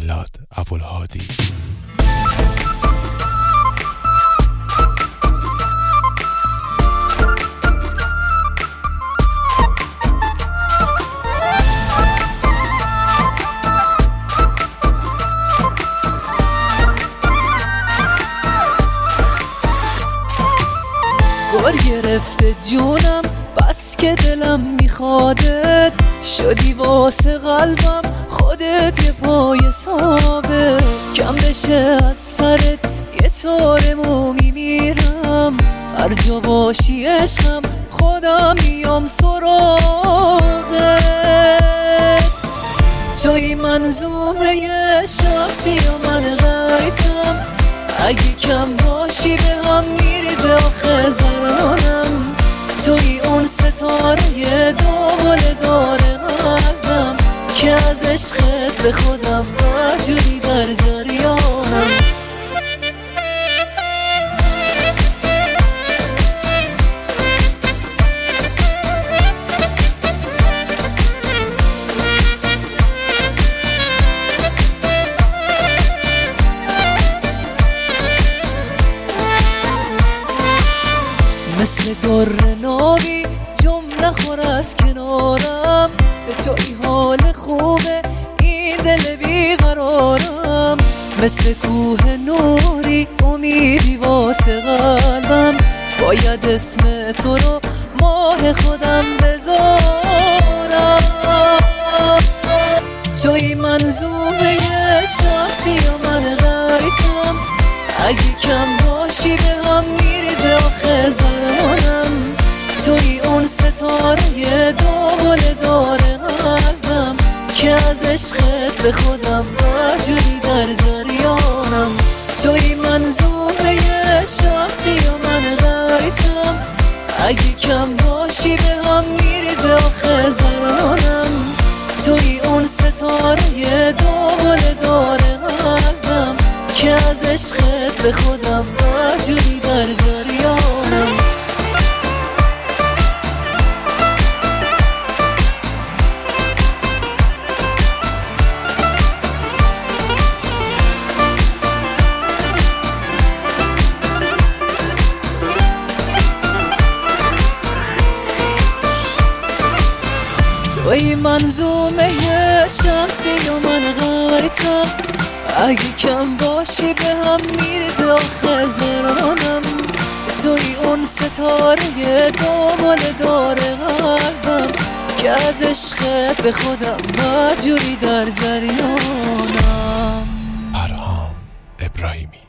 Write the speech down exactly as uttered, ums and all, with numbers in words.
میلاد ابوالهادی. گل گرفته جونم بس که دلم میخوادت، شدی واسه قلبم خودت یه پای ثابت. کم بشه از سرت یه طور مو میمیرم، هر جا باشی عشقم خودم میام سراغت. توی منظومه شخصی و من غیتم، اگه کم باشی به هم میریزه آخه زرانم. توی اون ستاره دنبال داره قلبم که از عشقت به خودم مجبوری در جریانم. مثل در نابی جمله خور از کنارم، توی حال خوبه این دل بیقرارم. مثل کوه نوری امیدی واسه قلبم، باید اسم تو رو ماه خودم بذارم. توی منظومه شخصی و من غیتم، اگه کم باشی به هم میریزه آخه زرمانم. توی اون ستاره دنبال داره قلبم که از عشقت به خودم مجبوری در جریانم. توی منظومه شخصی و من غیتم، اگه کم باشی به هم میریزه آخه زرمانم. توی اون ستاره دنبال داره قلبم که از عشقت به خودم مجبوری در جریانم. توی منظومه شمسی و من غیتم، اگه کم باشی به هم میریزه آخه زرانم. توی اون ستاره دنبال داره قلبم که از عشقت به خودم مجبوری در جریانم. پرهام ابراهیمی.